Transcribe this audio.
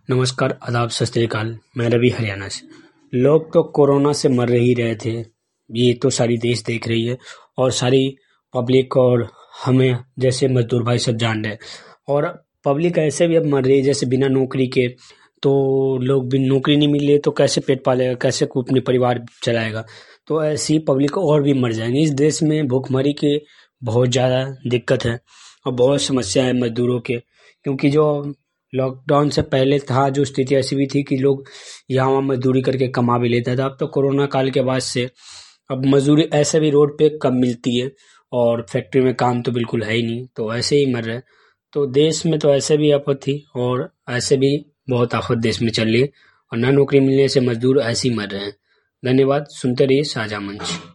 नमस्कार, आदाब, सत श्री अकाल। मैं रवि हरियाणा से। लोग तो कोरोना से मर ही रहे थे, ये तो सारी देश देख रही है और सारी पब्लिक और हमें जैसे मजदूर भाई सब जान रहे हैं। और पब्लिक ऐसे भी अब मर रही है जैसे बिना नौकरी के। तो लोग बिन नौकरी नहीं मिले तो कैसे पेट पालेगा, कैसे को अपने परिवार चलाएगा। तो ऐसी पब्लिक और भी मर जाएंगे। इस देश में भूखमरी की बहुत ज़्यादा दिक्कत है और बहुत समस्या है मजदूरों के, क्योंकि जो लॉकडाउन से पहले था जो स्थिति ऐसी भी थी कि लोग यहाँ वहाँ मजदूरी करके कमा भी लेता था। अब तो कोरोना काल के बाद से अब मजदूरी ऐसे भी रोड पे कम मिलती है और फैक्ट्री में काम तो बिल्कुल है ही नहीं, तो ऐसे ही मर रहे हैं। तो देश में तो ऐसे भी आफत थी और ऐसे भी बहुत आफत देश में चल रही है और ना नौकरी मिलने से मजदूर ऐसे ही मर रहे हैं। धन्यवाद। सुनते रहिए साझा मंच।